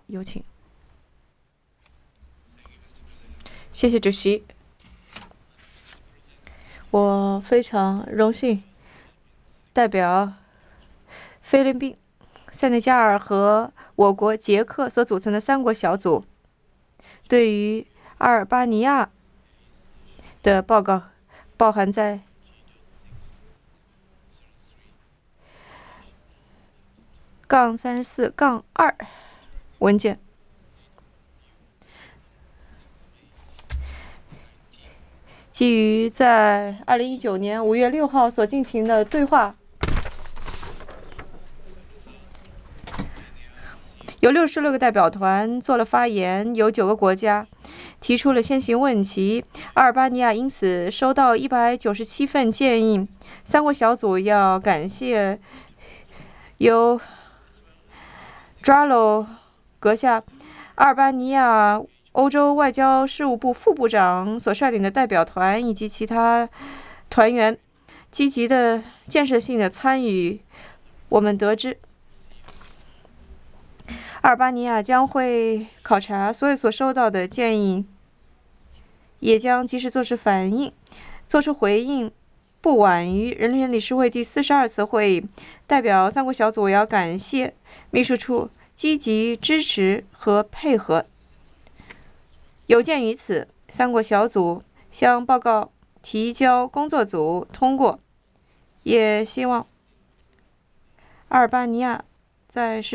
有请。谢谢主席，我非常荣幸代表菲律宾、塞内加尔和我国捷克所组成的3国小组对于阿尔巴尼亚的报告包含在-34-2文件。基于在2019年5月6号所进行的对话，有66个代表团做了发言，有9个国家提出了先行问题。阿尔巴尼亚因此收到197份建议。3国小组要感谢由 Dralo 阁下、阿尔巴尼亚欧洲外交事务部副部长所率领的代表团以及其他团员积极的建设性的参与。我们得知阿尔巴尼亚将会考察所有所收到的建议，也将及时做出反应，做出回应，不晚于人联理事会第42次会议。代表3国小组要感谢秘书处积极支持和配合。有鉴于此，3国小组向报告提交工作组通过，也希望阿尔巴尼亚在